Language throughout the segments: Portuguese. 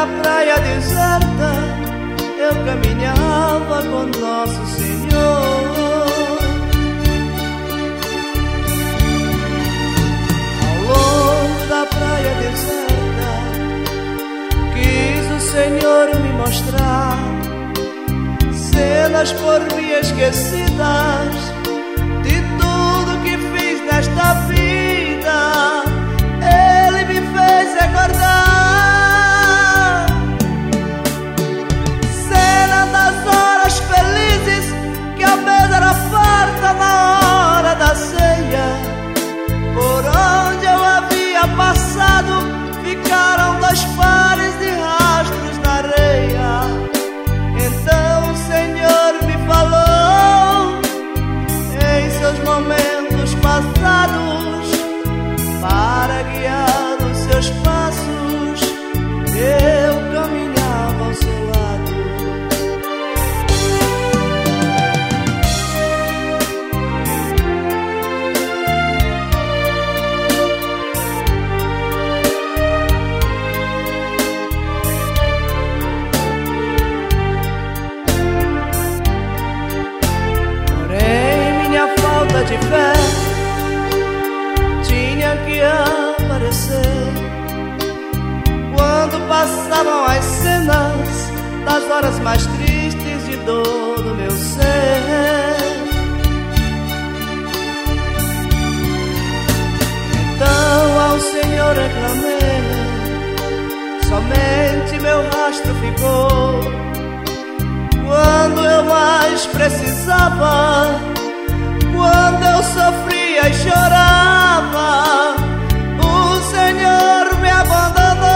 na praia deserta eu caminhava com Nosso Senhor. Ao longo da praia deserta quis o Senhor me mostrar cenas por mim esquecidas de tudo que fiz nesta vida. Ele me fez recordar cena das horas felizes que a mesa era farta na hora da ceia. Por onde eu havia passado ficaram 2 pares de rastros na areia. Então o Senhor me falou em seus momentos passados para guiar os seus passos. Eu caminhava ao seu lado. De fé tinha que aparecer quando passavam as cenas das horas mais tristes de dor do meu ser. Então ao Senhor reclamei, somente meu rastro ficou quando eu mais precisava. Quando eu sofria e chorava, o Senhor me abandonou.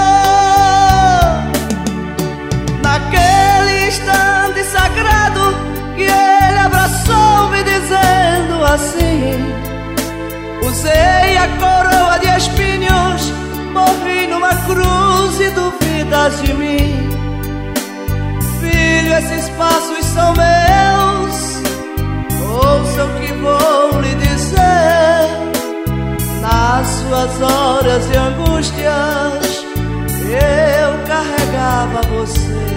Naquele instante sagrado que Ele abraçou-me dizendo assim: usei a coroa de espinhos, morri numa cruz e duvidas de mim. Filho, esses passos são meus, ouça o que vou lhe dizer. Nas suas horas de angústias eu carregava você.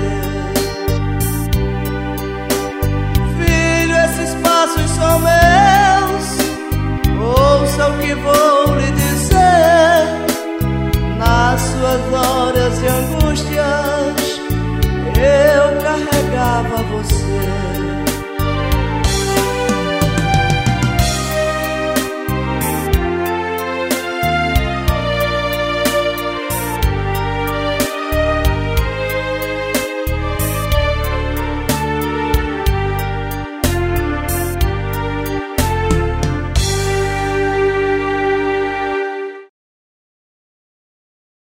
Filho, esses passos são meus, ouça o que vou lhe dizer. Nas suas horas de angústias